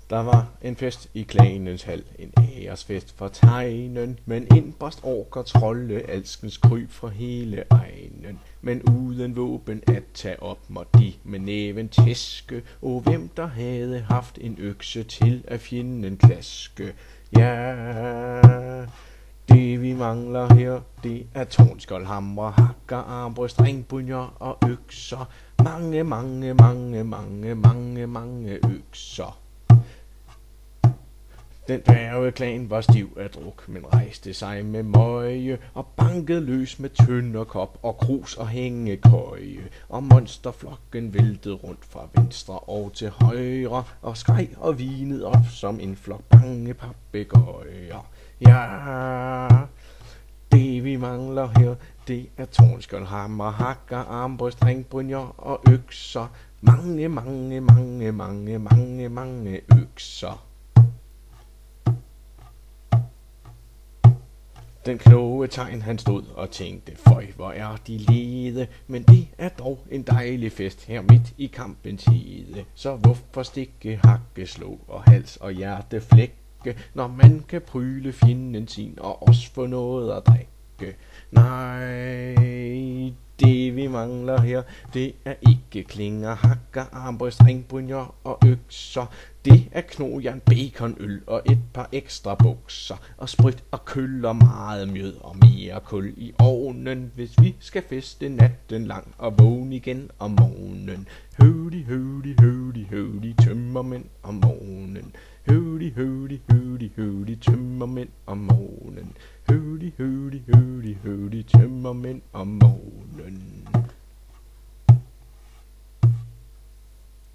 Der var en fest i klanens hal, en æresfest for tegnen, men indbræst orker trolde alskens kryb fra hele egnen. Men uden våben at tage op, må de med næven tæske, og hvem der havde haft en økse til at fjenden klaske. Ja, det vi mangler her, det er tornskjold, hamre, hakker, armbrøst, ringbrynjer og økser. Mange, mange, mange, mange, mange, mange økser. Den dværgeklan var stiv af druk, men rejste sig med møje og bankede løs med tønderkop og krus og hængekøje. Og monsterflokken væltede rundt fra venstre og til højre og skreg og vinede op som en flok bange papegøjer. Ja, det vi mangler her, det er tornskjold, hammer, hakker, armbrøst, ringbrynjer og økser. Mange, mange, mange, mange, mange, mange økser. Den kloge tegn han stod og tænkte, føj hvor er de lede, men det er dog en dejlig fest her midt i kampens hede. Så hvorfor stikke, hakke, slå og hals og hjerte flække, når man kan pryle fjenden sin og også få noget at drikke? Nej, det vi mangler her, det er ikke klinger, hakker, armbrøst, ringbrynjer og økser. Det er knogjern, bacon, øl og et par ekstra bukser, og sprit og køl og meget mjød og mere kul i ovnen, hvis vi skal feste natten lang og vågne igen om morgenen. Høvdi, høvdi, høvdi, høvdi, tømmermænd om morgenen. Høvdi, høvdi, høvdi, høvdi, tømmermænd om morgenen. Høvdi, høvdi, høvdi, høvdi, tømmermænd om morgenen.